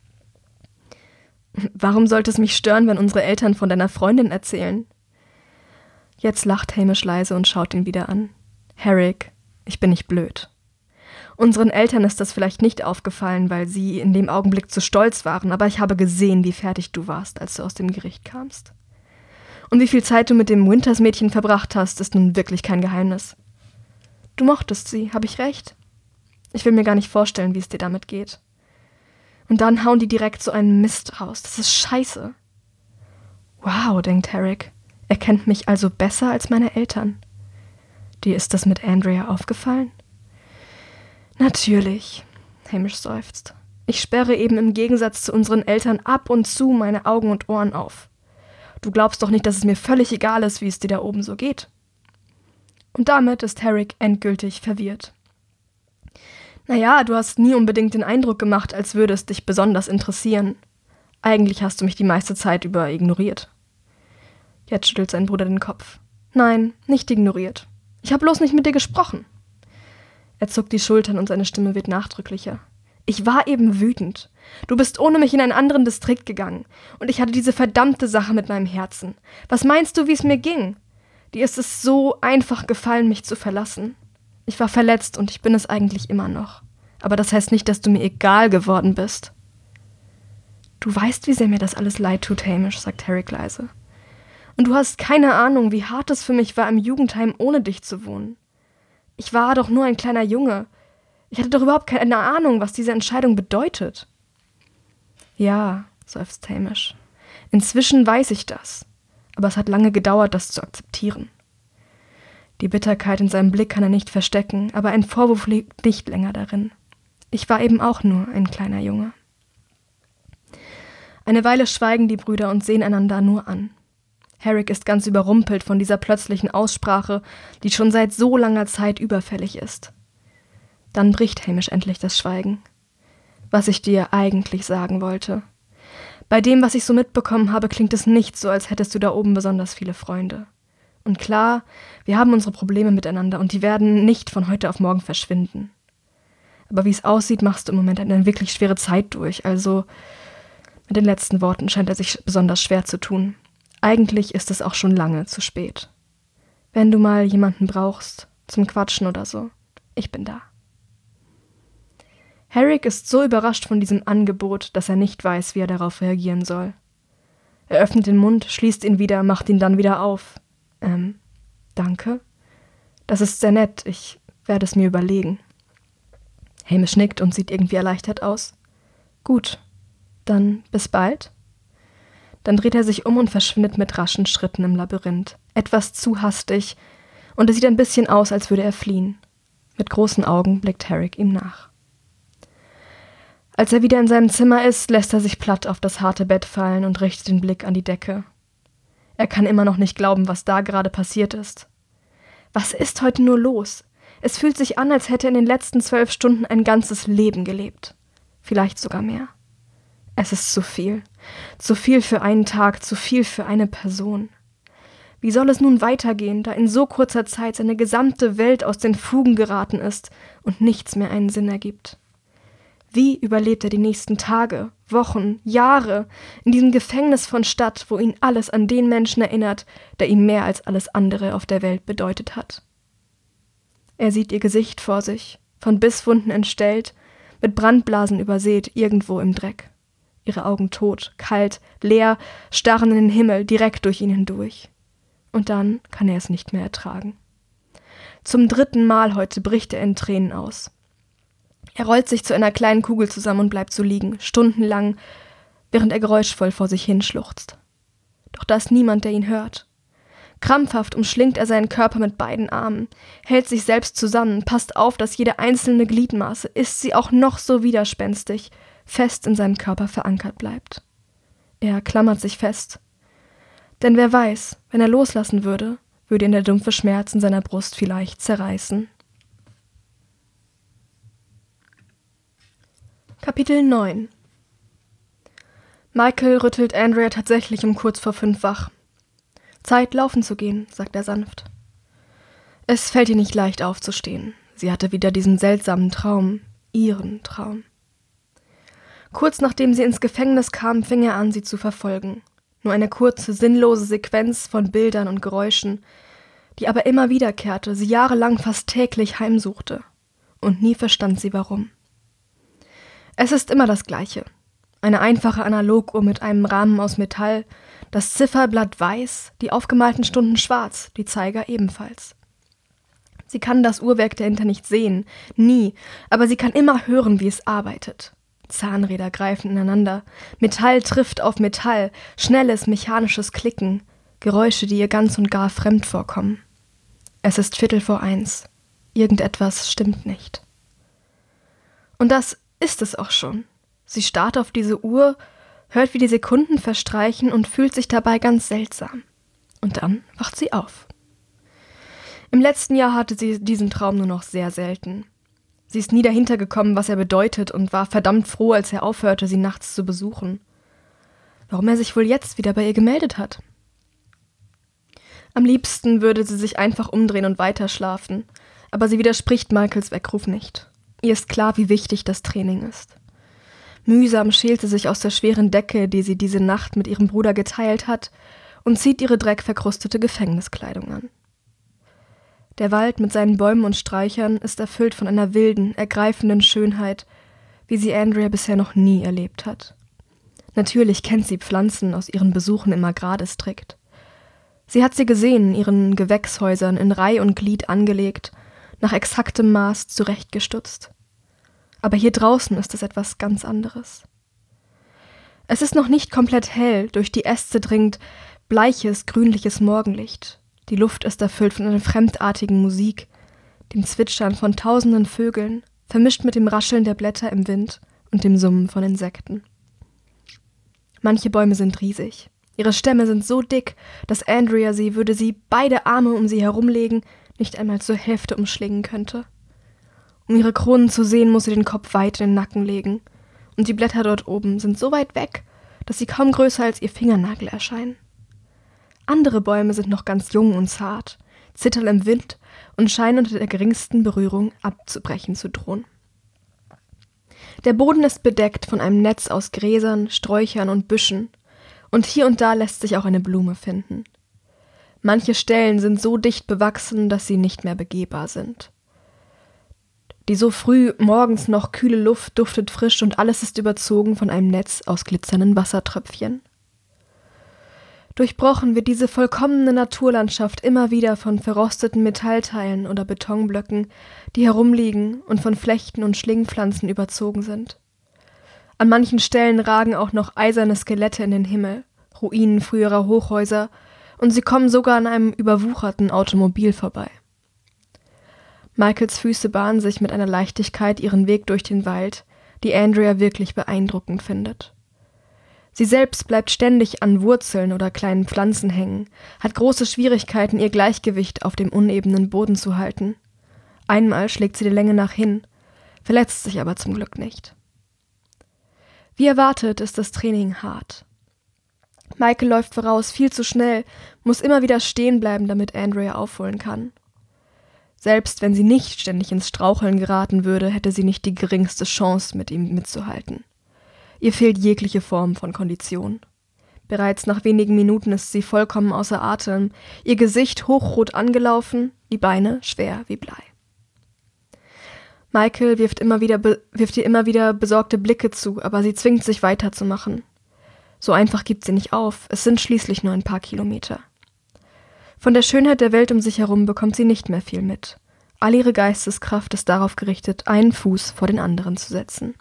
Speaker 1: »Warum sollte es mich stören, wenn unsere Eltern von deiner Freundin erzählen?« Jetzt lacht Hamish leise und schaut ihn wieder an. »Herrick, ich bin nicht blöd. Unseren Eltern ist das vielleicht nicht aufgefallen, weil sie in dem Augenblick zu stolz waren, aber ich habe gesehen, wie fertig du warst, als du aus dem Gericht kamst. Und wie viel Zeit du mit dem Winters-Mädchen verbracht hast, ist nun wirklich kein Geheimnis. Du mochtest sie, habe ich recht? Ich will mir gar nicht vorstellen, wie es dir damit geht. Und dann hauen die direkt so einen Mist raus. Das ist scheiße.« »Wow«, denkt Herrick, »er kennt mich also besser als meine Eltern.« Dir ist das mit Andrea aufgefallen? Natürlich, Hamish seufzt. Ich sperre eben im Gegensatz zu unseren Eltern ab und zu meine Augen und Ohren auf. Du glaubst doch nicht, dass es mir völlig egal ist, wie es dir da oben so geht. Und damit ist Herrick endgültig verwirrt. Naja, du hast nie unbedingt den Eindruck gemacht, als würde es dich besonders interessieren. Eigentlich hast du mich die meiste Zeit über ignoriert. Jetzt schüttelt sein Bruder den Kopf. Nein, nicht ignoriert. Ich habe bloß nicht mit dir gesprochen. Er zuckt die Schultern und seine Stimme wird nachdrücklicher. Ich war eben wütend. Du bist ohne mich in einen anderen Distrikt gegangen. Und ich hatte diese verdammte Sache mit meinem Herzen. Was meinst du, wie es mir ging? Dir ist es so einfach gefallen, mich zu verlassen. Ich war verletzt und ich bin es eigentlich immer noch. Aber das heißt nicht, dass du mir egal geworden bist. Du weißt, wie sehr mir das alles leid tut, Hamish, sagt Herrick leise. Und du hast keine Ahnung, wie hart es für mich war, im Jugendheim ohne dich zu wohnen. Ich war doch nur ein kleiner Junge. Ich hatte doch überhaupt keine Ahnung, was diese Entscheidung bedeutet. Ja, seufzt Hamish. Inzwischen weiß ich das. Aber es hat lange gedauert, das zu akzeptieren. Die Bitterkeit in seinem Blick kann er nicht verstecken, aber ein Vorwurf liegt nicht länger darin. Ich war eben auch nur ein kleiner Junge. Eine Weile schweigen die Brüder und sehen einander nur an. Herrick ist ganz überrumpelt von dieser plötzlichen Aussprache, die schon seit so langer Zeit überfällig ist. Dann bricht Hamish endlich das Schweigen. Was ich dir eigentlich sagen wollte. Bei dem, was ich so mitbekommen habe, klingt es nicht so, als hättest du da oben besonders viele Freunde. Und klar, wir haben unsere Probleme miteinander und die werden nicht von heute auf morgen verschwinden. Aber wie es aussieht, machst du im Moment eine wirklich schwere Zeit durch, also mit den letzten Worten scheint er sich besonders schwer zu tun. Eigentlich ist es auch schon lange zu spät. Wenn du mal jemanden brauchst, zum Quatschen oder so, ich bin da. Herrick ist so überrascht von diesem Angebot, dass er nicht weiß, wie er darauf reagieren soll. Er öffnet den Mund, schließt ihn wieder, macht ihn dann wieder auf. Ähm, danke? Das ist sehr nett, ich werde es mir überlegen. Hamish nickt und sieht irgendwie erleichtert aus. Gut, dann bis bald. Dann dreht er sich um und verschwindet mit raschen Schritten im Labyrinth. Etwas zu hastig, und es sieht ein bisschen aus, als würde er fliehen. Mit großen Augen blickt Herrick ihm nach. Als er wieder in seinem Zimmer ist, lässt er sich platt auf das harte Bett fallen und richtet den Blick an die Decke. Er kann immer noch nicht glauben, was da gerade passiert ist. Was ist heute nur los? Es fühlt sich an, als hätte er in den letzten zwölf Stunden ein ganzes Leben gelebt. Vielleicht sogar mehr. Es ist zu viel. Zu viel für einen Tag, zu viel für eine Person. Wie soll es nun weitergehen, da in so kurzer Zeit seine gesamte Welt aus den Fugen geraten ist und nichts mehr einen Sinn ergibt? Wie überlebt er die nächsten Tage, Wochen, Jahre in diesem Gefängnis von Stadt, wo ihn alles an den Menschen erinnert, der ihm mehr als alles andere auf der Welt bedeutet hat? Er sieht ihr Gesicht vor sich, von Bisswunden entstellt, mit Brandblasen übersät, irgendwo im Dreck. Ihre Augen tot, kalt, leer, starren in den Himmel, direkt durch ihn hindurch. Und dann kann er es nicht mehr ertragen. Zum dritten Mal heute bricht er in Tränen aus. Er rollt sich zu einer kleinen Kugel zusammen und bleibt so liegen, stundenlang, während er geräuschvoll vor sich hinschluchzt. Doch da ist niemand, der ihn hört. Krampfhaft umschlingt er seinen Körper mit beiden Armen, hält sich selbst zusammen, passt auf, dass jede einzelne Gliedmaße, ist sie auch noch so widerspenstig, fest in seinem Körper verankert bleibt. Er klammert sich fest. Denn wer weiß, wenn er loslassen würde, würde ihn der dumpfe Schmerz in seiner Brust vielleicht zerreißen. Kapitel neun. Michael rüttelt Andrea tatsächlich um kurz vor fünf wach. Zeit, laufen zu gehen, sagt er sanft. Es fällt ihr nicht leicht aufzustehen. Sie hatte wieder diesen seltsamen Traum, ihren Traum. Kurz nachdem sie ins Gefängnis kam, fing er an, sie zu verfolgen. Nur eine kurze, sinnlose Sequenz von Bildern und Geräuschen, die aber immer wiederkehrte, sie jahrelang fast täglich heimsuchte. Und nie verstand sie, warum. Es ist immer das Gleiche. Eine einfache Analoguhr mit einem Rahmen aus Metall, das Zifferblatt weiß, die aufgemalten Stunden schwarz, die Zeiger ebenfalls. Sie kann das Uhrwerk dahinter nicht sehen, nie, aber sie kann immer hören, wie es arbeitet. Zahnräder greifen ineinander, Metall trifft auf Metall, schnelles, mechanisches Klicken, Geräusche, die ihr ganz und gar fremd vorkommen. Es ist Viertel vor eins. Irgendetwas stimmt nicht. Und das ist es auch schon. Sie starrt auf diese Uhr, hört, wie die Sekunden verstreichen und fühlt sich dabei ganz seltsam. Und dann wacht sie auf. Im letzten Jahr hatte sie diesen Traum nur noch sehr selten. Sie ist nie dahinter gekommen, was er bedeutet, und war verdammt froh, als er aufhörte, sie nachts zu besuchen. Warum er sich wohl jetzt wieder bei ihr gemeldet hat? Am liebsten würde sie sich einfach umdrehen und weiterschlafen, aber sie widerspricht Michaels Weckruf nicht. Ihr ist klar, wie wichtig das Training ist. Mühsam schält sie sich aus der schweren Decke, die sie diese Nacht mit ihrem Bruder geteilt hat, und zieht ihre dreckverkrustete Gefängniskleidung an. Der Wald mit seinen Bäumen und Sträuchern ist erfüllt von einer wilden, ergreifenden Schönheit, wie sie Andrea bisher noch nie erlebt hat. Natürlich kennt sie Pflanzen aus ihren Besuchen im Agrardistrikt. Sie hat sie gesehen in ihren Gewächshäusern in Reih und Glied angelegt, nach exaktem Maß zurechtgestutzt. Aber hier draußen ist es etwas ganz anderes. Es ist noch nicht komplett hell, durch die Äste dringt bleiches, grünliches Morgenlicht. Die Luft ist erfüllt von einer fremdartigen Musik, dem Zwitschern von tausenden Vögeln, vermischt mit dem Rascheln der Blätter im Wind und dem Summen von Insekten. Manche Bäume sind riesig. Ihre Stämme sind so dick, dass Andrea sie, würde sie beide Arme um sie herumlegen, nicht einmal zur Hälfte umschlingen könnte. Um ihre Kronen zu sehen, muss sie den Kopf weit in den Nacken legen, und die Blätter dort oben sind so weit weg, dass sie kaum größer als ihr Fingernagel erscheinen. Andere Bäume sind noch ganz jung und zart, zittern im Wind und scheinen unter der geringsten Berührung abzubrechen zu drohen. Der Boden ist bedeckt von einem Netz aus Gräsern, Sträuchern und Büschen, und hier und da lässt sich auch eine Blume finden. Manche Stellen sind so dicht bewachsen, dass sie nicht mehr begehbar sind. Die so früh morgens noch kühle Luft duftet frisch und alles ist überzogen von einem Netz aus glitzernden Wassertröpfchen. Durchbrochen wird diese vollkommene Naturlandschaft immer wieder von verrosteten Metallteilen oder Betonblöcken, die herumliegen und von Flechten und Schlingpflanzen überzogen sind. An manchen Stellen ragen auch noch eiserne Skelette in den Himmel, Ruinen früherer Hochhäuser, und sie kommen sogar an einem überwucherten Automobil vorbei. Michaels Füße bahnen sich mit einer Leichtigkeit ihren Weg durch den Wald, die Andrea wirklich beeindruckend findet. Sie selbst bleibt ständig an Wurzeln oder kleinen Pflanzen hängen, hat große Schwierigkeiten, ihr Gleichgewicht auf dem unebenen Boden zu halten. Einmal schlägt sie der Länge nach hin, verletzt sich aber zum Glück nicht. Wie erwartet ist das Training hart. Michael läuft voraus, viel zu schnell, muss immer wieder stehen bleiben, damit Andrea aufholen kann. Selbst wenn sie nicht ständig ins Straucheln geraten würde, hätte sie nicht die geringste Chance, mit ihm mitzuhalten. Ihr fehlt jegliche Form von Kondition. Bereits nach wenigen Minuten ist sie vollkommen außer Atem, ihr Gesicht hochrot angelaufen, die Beine schwer wie Blei. Michael wirft, immer wieder be- wirft ihr immer wieder besorgte Blicke zu, aber sie zwingt sich weiterzumachen. So einfach gibt sie nicht auf, es sind schließlich nur ein paar Kilometer. Von der Schönheit der Welt um sich herum bekommt sie nicht mehr viel mit. All ihre Geisteskraft ist darauf gerichtet, einen Fuß vor den anderen zu setzen.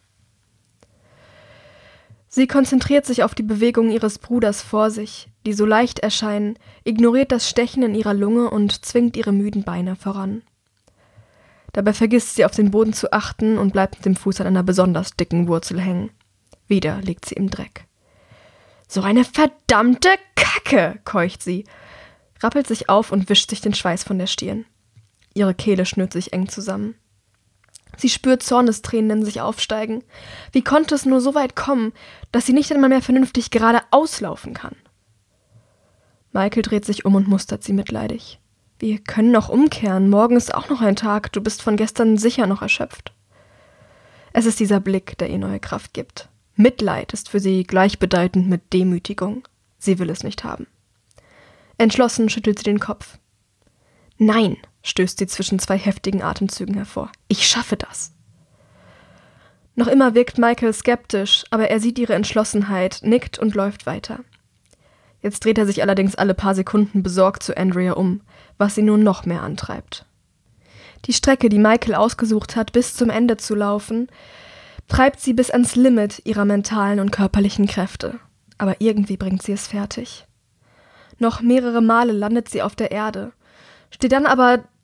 Speaker 1: Sie konzentriert sich auf die Bewegungen ihres Bruders vor sich, die so leicht erscheinen, ignoriert das Stechen in ihrer Lunge und zwingt ihre müden Beine voran. Dabei vergisst sie, auf den Boden zu achten und bleibt mit dem Fuß an einer besonders dicken Wurzel hängen. Wieder liegt sie im Dreck. »So eine verdammte Kacke«, keucht sie, rappelt sich auf und wischt sich den Schweiß von der Stirn. Ihre Kehle schnürt sich eng zusammen. Sie spürt Zornestränen in sich aufsteigen. Wie konnte es nur so weit kommen, dass sie nicht einmal mehr vernünftig geradeaus laufen kann? Michael dreht sich um und mustert sie mitleidig. Wir können noch umkehren, morgen ist auch noch ein Tag, du bist von gestern sicher noch erschöpft. Es ist dieser Blick, der ihr neue Kraft gibt. Mitleid ist für sie gleichbedeutend mit Demütigung. Sie will es nicht haben. Entschlossen schüttelt sie den Kopf. »Nein«, stößt sie zwischen zwei heftigen Atemzügen hervor. »Ich schaffe das.« Noch immer wirkt Michael skeptisch, aber er sieht ihre Entschlossenheit, nickt und läuft weiter. Jetzt dreht er sich allerdings alle paar Sekunden besorgt zu Andrea um, was sie nun noch mehr antreibt. Die Strecke, die Michael ausgesucht hat, bis zum Ende zu laufen, treibt sie bis ans Limit ihrer mentalen und körperlichen Kräfte. Aber irgendwie bringt sie es fertig. Noch mehrere Male landet sie auf der Erde, steht dann aber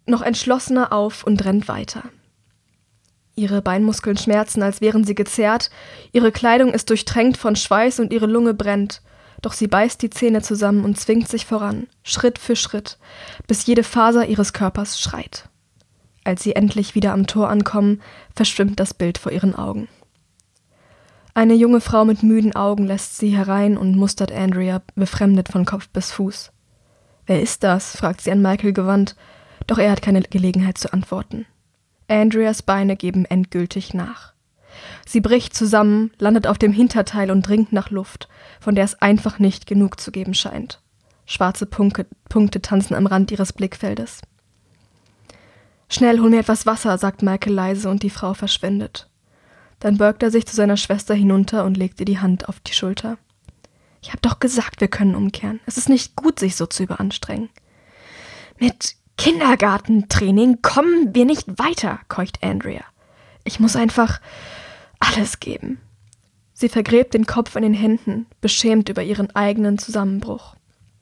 Speaker 1: noch entschlossener auf und rennt weiter. Ihre Beinmuskeln schmerzen, als wären sie gezerrt, ihre Kleidung ist durchtränkt von Schweiß und ihre Lunge brennt, doch sie beißt die Zähne zusammen und zwingt sich voran, Schritt für Schritt, bis jede Faser ihres Körpers schreit. Als sie endlich wieder am Tor ankommen, verschwimmt das Bild vor ihren Augen. Eine junge Frau mit müden Augen lässt sie herein und mustert Andrea befremdet von Kopf bis Fuß. »Wer ist das?« fragt sie an Michael gewandt, doch er hat keine Gelegenheit zu antworten. Andreas Beine geben endgültig nach. Sie bricht zusammen, landet auf dem Hinterteil und dringt nach Luft, von der es einfach nicht genug zu geben scheint. Schwarze Punkte, Punkte tanzen am Rand ihres Blickfeldes. »Schnell, hol mir etwas Wasser«, sagt Michael leise und die Frau verschwindet. Dann beugt er sich zu seiner Schwester hinunter und legt ihr die Hand auf die Schulter. »Ich hab doch gesagt, wir können umkehren. Es ist nicht gut, sich so zu überanstrengen.« »Mit Kindergartentraining kommen wir nicht weiter«, keucht Andrea. »Ich muss einfach alles geben.« Sie vergräbt den Kopf in den Händen, beschämt über ihren eigenen Zusammenbruch.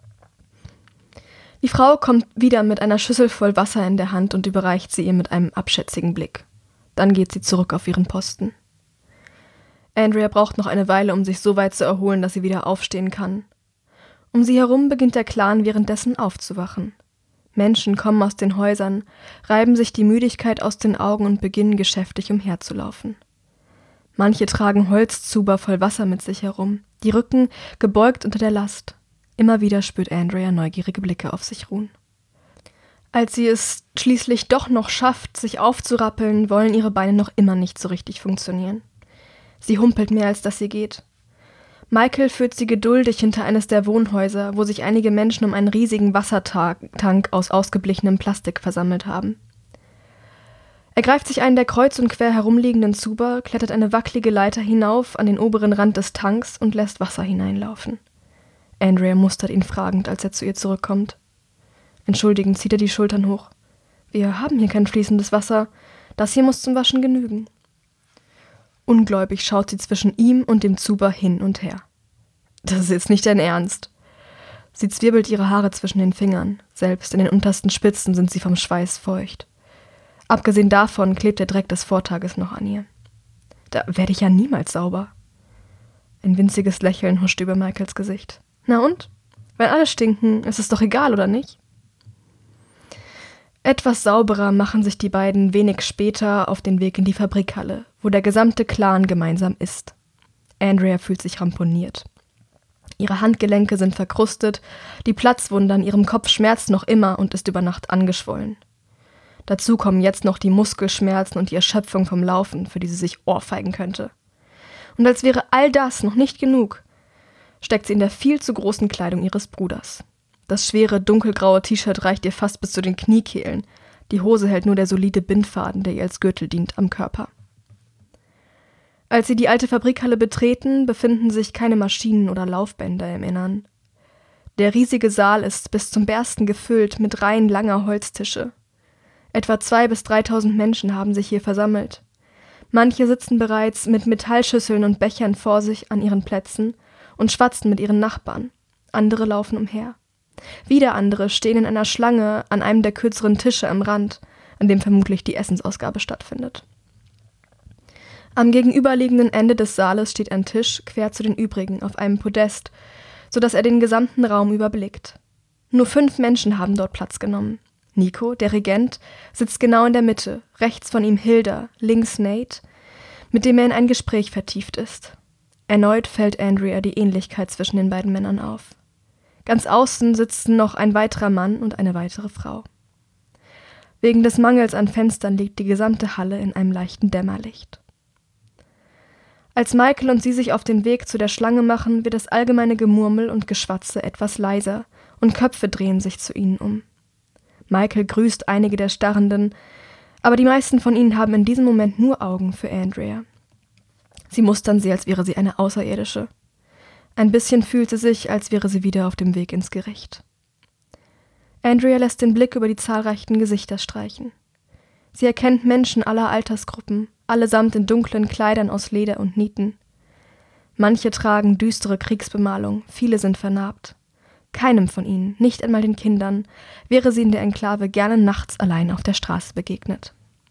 Speaker 1: Die Frau kommt wieder mit einer Schüssel voll Wasser in der Hand und überreicht sie ihr mit einem abschätzigen Blick. Dann geht sie zurück auf ihren Posten. Andrea braucht noch eine Weile, um sich so weit zu erholen, dass sie wieder aufstehen kann. Um sie herum beginnt der Clan währenddessen aufzuwachen. Menschen kommen aus den Häusern, reiben sich die Müdigkeit aus den Augen und beginnen geschäftig umherzulaufen. Manche tragen Holzzuber voll Wasser mit sich herum, die Rücken gebeugt unter der Last. Immer wieder spürt Andrea neugierige Blicke auf sich ruhen. Als sie es schließlich doch noch schafft, sich aufzurappeln, wollen ihre Beine noch immer nicht so richtig funktionieren. Sie humpelt mehr, als dass sie geht. Michael führt sie geduldig hinter eines der Wohnhäuser, wo sich einige Menschen um einen riesigen Wassertank aus ausgeblichenem Plastik versammelt haben. Er greift sich einen der kreuz und quer herumliegenden Zuber, klettert eine wackelige Leiter hinauf an den oberen Rand des Tanks und lässt Wasser hineinlaufen. Andrea mustert ihn fragend, als er zu ihr zurückkommt. Entschuldigend zieht er die Schultern hoch. »Wir haben hier kein fließendes Wasser. Das hier muss zum Waschen genügen.« Ungläubig schaut sie zwischen ihm und dem Zuber hin und her. »Das ist jetzt nicht dein Ernst.« Sie zwirbelt ihre Haare zwischen den Fingern. Selbst in den untersten Spitzen sind sie vom Schweiß feucht. Abgesehen davon klebt der Dreck des Vortages noch an ihr. »Da werde ich ja niemals sauber.« Ein winziges Lächeln huscht über Michaels Gesicht. »Na und? Wenn alle stinken, ist es doch egal, oder nicht?« Etwas sauberer machen sich die beiden wenig später auf den Weg in die Fabrikhalle, wo der gesamte Clan gemeinsam isst. Andrea fühlt sich ramponiert. Ihre Handgelenke sind verkrustet, die Platzwunde an ihrem Kopf schmerzt noch immer und ist über Nacht angeschwollen. Dazu kommen jetzt noch die Muskelschmerzen und die Erschöpfung vom Laufen, für die sie sich ohrfeigen könnte. Und als wäre all das noch nicht genug, steckt sie in der viel zu großen Kleidung ihres Bruders. Das schwere, dunkelgraue T-Shirt reicht ihr fast bis zu den Kniekehlen. Die Hose hält nur der solide Bindfaden, der ihr als Gürtel dient, am Körper. Als sie die alte Fabrikhalle betreten, befinden sich keine Maschinen oder Laufbänder im Innern. Der riesige Saal ist bis zum Bersten gefüllt mit Reihen langer Holztische. Etwa zwei bis dreitausend Menschen haben sich hier versammelt. Manche sitzen bereits mit Metallschüsseln und Bechern vor sich an ihren Plätzen und schwatzen mit ihren Nachbarn. Andere laufen umher. Wieder andere stehen in einer Schlange an einem der kürzeren Tische am Rand, an dem vermutlich die Essensausgabe stattfindet. Am gegenüberliegenden Ende des Saales steht ein Tisch quer zu den übrigen auf einem Podest, sodass er den gesamten Raum überblickt. Nur fünf Menschen haben dort Platz genommen. Nico, der Regent, sitzt genau in der Mitte, rechts von ihm Hilda, links Nate, mit dem er in ein Gespräch vertieft ist. Erneut fällt Andrea die Ähnlichkeit zwischen den beiden Männern auf. Ganz außen sitzen noch ein weiterer Mann und eine weitere Frau. Wegen des Mangels an Fenstern liegt die gesamte Halle in einem leichten Dämmerlicht. Als Michael und sie sich auf den Weg zu der Schlange machen, wird das allgemeine Gemurmel und Geschwatze etwas leiser und Köpfe drehen sich zu ihnen um. Michael grüßt einige der Starrenden, aber die meisten von ihnen haben in diesem Moment nur Augen für Andrea. Sie mustern sie, als wäre sie eine Außerirdische. Ein bisschen fühlt sie sich, als wäre sie wieder auf dem Weg ins Gericht. Andrea lässt den Blick über die zahlreichen Gesichter streichen. Sie erkennt Menschen aller Altersgruppen, allesamt in dunklen Kleidern aus Leder und Nieten. Manche tragen düstere Kriegsbemalung, viele sind vernarbt. Keinem von ihnen, nicht einmal den Kindern, wäre sie in der Enklave gerne nachts allein auf der Straße begegnet.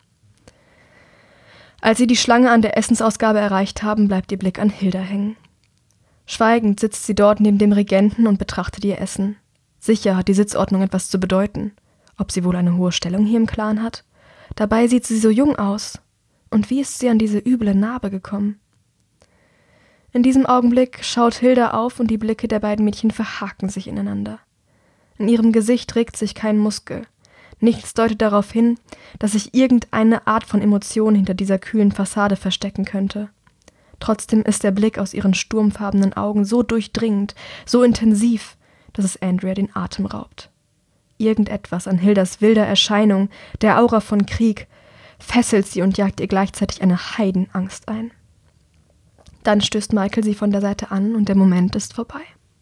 Speaker 1: Als sie die Schlange an der Essensausgabe erreicht haben, bleibt ihr Blick an Hilda hängen. Schweigend sitzt sie dort neben dem Regenten und betrachtet ihr Essen. Sicher hat die Sitzordnung etwas zu bedeuten. Ob sie wohl eine hohe Stellung hier im Clan hat? Dabei sieht sie so jung aus. Und wie ist sie an diese üble Narbe gekommen? In diesem Augenblick schaut Hilda auf und die Blicke der beiden Mädchen verhaken sich ineinander. In ihrem Gesicht regt sich kein Muskel. Nichts deutet darauf hin, dass sich irgendeine Art von Emotion hinter dieser kühlen Fassade verstecken könnte. Trotzdem ist der Blick aus ihren sturmfarbenen Augen so durchdringend, so intensiv, dass es Andrea den Atem raubt. Irgendetwas an Hildas wilder Erscheinung, der Aura von Krieg, fesselt sie und jagt ihr gleichzeitig eine Heidenangst ein. Dann stößt Michael sie von der Seite an und der Moment ist vorbei.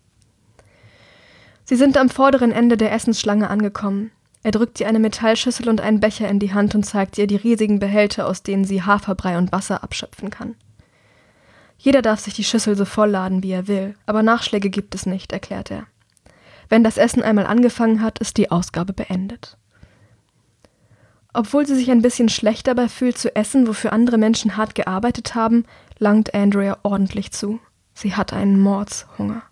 Speaker 1: Sie sind am vorderen Ende der Essensschlange angekommen. Er drückt ihr eine Metallschüssel und einen Becher in die Hand und zeigt ihr die riesigen Behälter, aus denen sie Haferbrei und Wasser abschöpfen kann. Jeder darf sich die Schüssel so vollladen, wie er will, aber Nachschläge gibt es nicht, erklärt er. Wenn das Essen einmal angefangen hat, ist die Ausgabe beendet. Obwohl sie sich ein bisschen schlecht dabei fühlt, zu essen, wofür andere Menschen hart gearbeitet haben, langt Andrea ordentlich zu. Sie hat einen Mordshunger.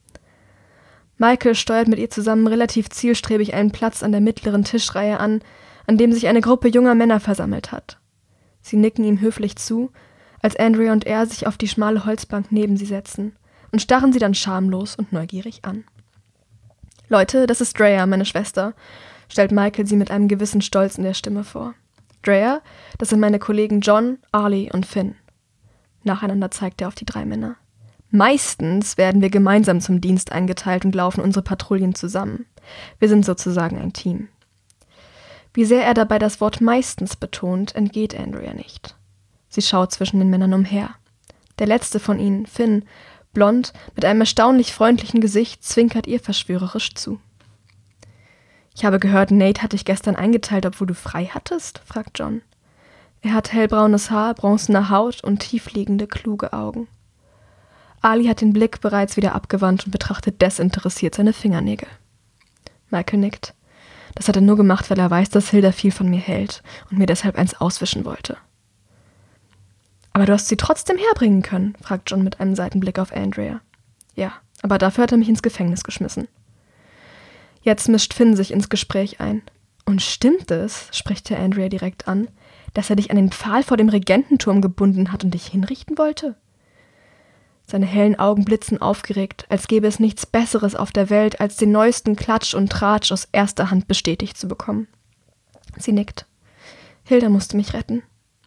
Speaker 1: Michael steuert mit ihr zusammen relativ zielstrebig einen Platz an der mittleren Tischreihe an, an dem sich eine Gruppe junger Männer versammelt hat. Sie nicken ihm höflich zu, als Andrea und er sich auf die schmale Holzbank neben sie setzen und starren sie dann schamlos und neugierig an. »Leute, das ist Drea, meine Schwester«, stellt Michael sie mit einem gewissen Stolz in der Stimme vor. »Drea, das sind meine Kollegen John, Arlie und Finn.« Nacheinander zeigt er auf die drei Männer. »Meistens werden wir gemeinsam zum Dienst eingeteilt und laufen unsere Patrouillen zusammen. Wir sind sozusagen ein Team.« Wie sehr er dabei das Wort »meistens« betont, entgeht Andrea nicht. Sie schaut zwischen den Männern umher. Der letzte von ihnen, Finn, blond, mit einem erstaunlich freundlichen Gesicht, zwinkert ihr verschwörerisch zu. »Ich habe gehört, Nate hat dich gestern eingeteilt, obwohl du frei hattest?« fragt John. Er hat hellbraunes Haar, bronzene Haut und tiefliegende, kluge Augen. Ali hat den Blick bereits wieder abgewandt und betrachtet desinteressiert seine Fingernägel. Michael nickt. Das hat er nur gemacht, weil er weiß, dass Hilda viel von mir hält und mir deshalb eins auswischen wollte. »Aber du hast sie trotzdem herbringen können?« fragt John mit einem Seitenblick auf Andrea. »Ja, aber dafür hat er mich ins Gefängnis geschmissen.« Jetzt mischt Finn sich ins Gespräch ein. »Und stimmt es«, spricht er Andrea direkt an, »dass er dich an den Pfahl vor dem Regententurm gebunden hat und dich hinrichten wollte?« Seine hellen Augen blitzen aufgeregt, als gäbe es nichts Besseres auf der Welt, als den neuesten Klatsch und Tratsch aus erster Hand bestätigt zu bekommen. Sie nickt. »Hilda musste mich retten.«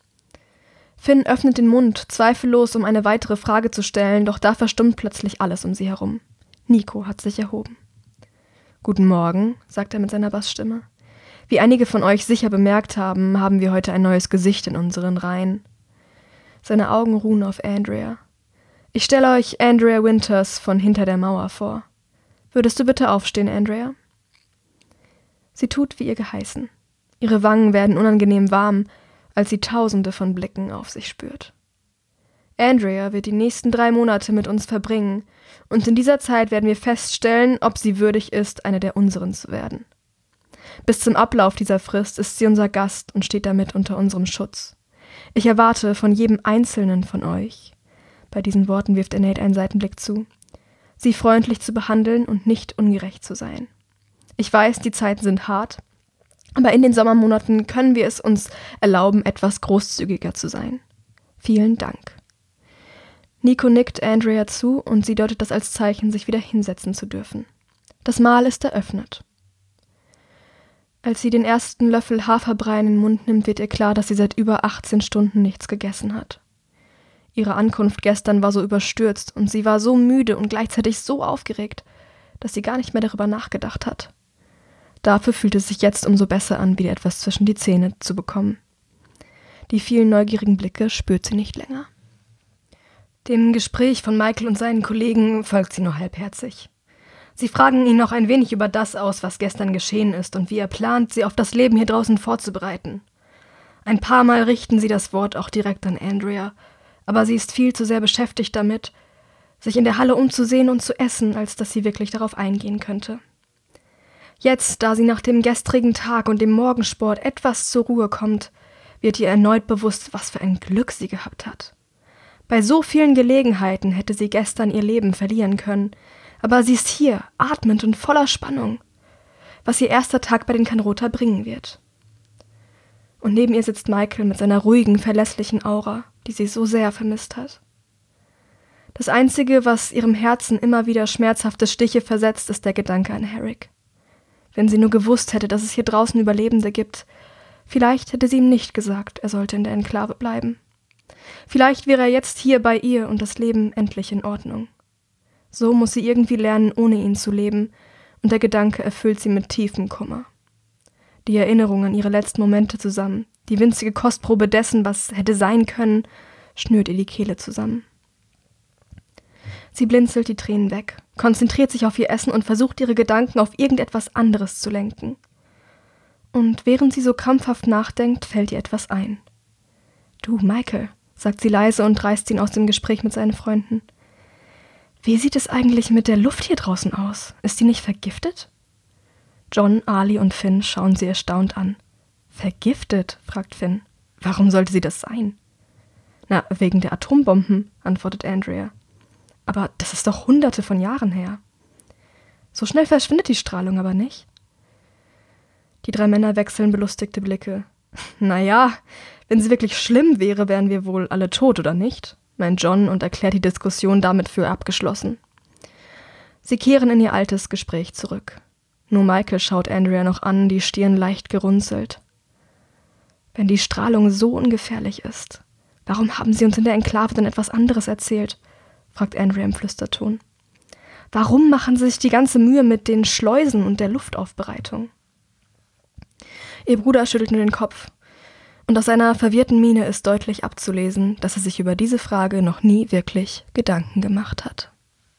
Speaker 1: Finn öffnet den Mund, zweifellos, um eine weitere Frage zu stellen, doch da verstummt plötzlich alles um sie herum. Nico hat sich erhoben. »Guten Morgen«, sagt er mit seiner Bassstimme. »Wie einige von euch sicher bemerkt haben, haben wir heute ein neues Gesicht in unseren Reihen.« Seine Augen ruhen auf Andrea. »Ich stelle euch Andrea Winters von Hinter der Mauer vor. Würdest du bitte aufstehen, Andrea?« Sie tut, wie ihr geheißen. Ihre Wangen werden unangenehm warm, als sie tausende von Blicken auf sich spürt. Andrea wird die nächsten drei Monate mit uns verbringen, und in dieser Zeit werden wir feststellen, ob sie würdig ist, eine der unseren zu werden. Bis zum Ablauf dieser Frist ist sie unser Gast und steht damit unter unserem Schutz. Ich erwarte von jedem Einzelnen von euch«, bei diesen Worten wirft er Nate einen Seitenblick zu, »sie freundlich zu behandeln und nicht ungerecht zu sein. Ich weiß, die Zeiten sind hart, aber in den Sommermonaten können wir es uns erlauben, etwas großzügiger zu sein. Vielen Dank.« Nico nickt Andrea zu und sie deutet das als Zeichen, sich wieder hinsetzen zu dürfen. Das Mahl ist eröffnet. Als sie den ersten Löffel Haferbrei in den Mund nimmt, wird ihr klar, dass sie seit über achtzehn Stunden nichts gegessen hat. Ihre Ankunft gestern war so überstürzt und sie war so müde und gleichzeitig so aufgeregt, dass sie gar nicht mehr darüber nachgedacht hat. Dafür fühlt es sich jetzt umso besser an, wieder etwas zwischen die Zähne zu bekommen. Die vielen neugierigen Blicke spürt sie nicht länger. Dem Gespräch von Michael und seinen Kollegen folgt sie nur halbherzig. Sie fragen ihn noch ein wenig über das aus, was gestern geschehen ist und wie er plant, sie auf das Leben hier draußen vorzubereiten. Ein paar Mal richten sie das Wort auch direkt an Andrea, aber sie ist viel zu sehr beschäftigt damit, sich in der Halle umzusehen und zu essen, als dass sie wirklich darauf eingehen könnte. Jetzt, da sie nach dem gestrigen Tag und dem Morgensport etwas zur Ruhe kommt, wird ihr erneut bewusst, was für ein Glück sie gehabt hat. Bei so vielen Gelegenheiten hätte sie gestern ihr Leben verlieren können, aber sie ist hier, atmend und voller Spannung, was ihr erster Tag bei den Kanrota bringen wird. Und neben ihr sitzt Michael mit seiner ruhigen, verlässlichen Aura, die sie so sehr vermisst hat. Das Einzige, was ihrem Herzen immer wieder schmerzhafte Stiche versetzt, ist der Gedanke an Herrick. Wenn sie nur gewusst hätte, dass es hier draußen Überlebende gibt, vielleicht hätte sie ihm nicht gesagt, er sollte in der Enklave bleiben. Vielleicht wäre er jetzt hier bei ihr und das Leben endlich in Ordnung. So muss sie irgendwie lernen, ohne ihn zu leben, und der Gedanke erfüllt sie mit tiefem Kummer. Die Erinnerung an ihre letzten Momente zusammen, die winzige Kostprobe dessen, was hätte sein können, schnürt ihr die Kehle zusammen. Sie blinzelt die Tränen weg, konzentriert sich auf ihr Essen und versucht, ihre Gedanken auf irgendetwas anderes zu lenken. Und während sie so krampfhaft nachdenkt, fällt ihr etwas ein. »Du, Michael«, sagt sie leise und reißt ihn aus dem Gespräch mit seinen Freunden. »Wie sieht es eigentlich mit der Luft hier draußen aus? Ist die nicht vergiftet?« John, Ali und Finn schauen sie erstaunt an. »Vergiftet?«, fragt Finn. »Warum sollte sie das sein?« »Na, wegen der Atombomben«, antwortet Andrea. »Aber das ist doch hunderte von Jahren her.« »So schnell verschwindet die Strahlung aber nicht.« Die drei Männer wechseln belustigte Blicke. »Naja, wenn sie wirklich schlimm wäre, wären wir wohl alle tot, oder nicht?«, meint John und erklärt die Diskussion damit für abgeschlossen. Sie kehren in ihr altes Gespräch zurück. Nur Michael schaut Andrea noch an, die Stirn leicht gerunzelt. »Wenn die Strahlung so ungefährlich ist, warum haben sie uns in der Enklave dann etwas anderes erzählt?«, fragt Andrea im Flüsterton. »Warum machen sie sich die ganze Mühe mit den Schleusen und der Luftaufbereitung?« Ihr Bruder schüttelt nur den Kopf. Und aus seiner verwirrten Miene ist deutlich abzulesen, dass er sich über diese Frage noch nie wirklich Gedanken gemacht hat.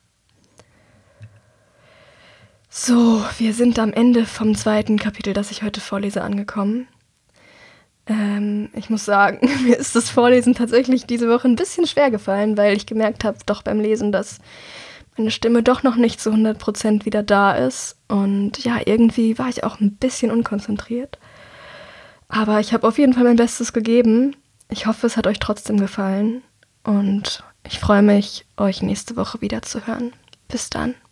Speaker 1: So, wir sind am Ende vom zweiten Kapitel, das ich heute vorlese, angekommen. Ähm, ich muss sagen, mir ist das Vorlesen tatsächlich diese Woche ein bisschen schwer gefallen, weil ich gemerkt habe, doch beim Lesen, dass meine Stimme doch noch nicht zu hundert Prozent wieder da ist. Und ja, irgendwie war ich auch ein bisschen unkonzentriert. Aber ich habe auf jeden Fall mein Bestes gegeben. Ich hoffe, es hat euch trotzdem gefallen. Und ich freue mich, euch nächste Woche wieder zu hören. Bis dann.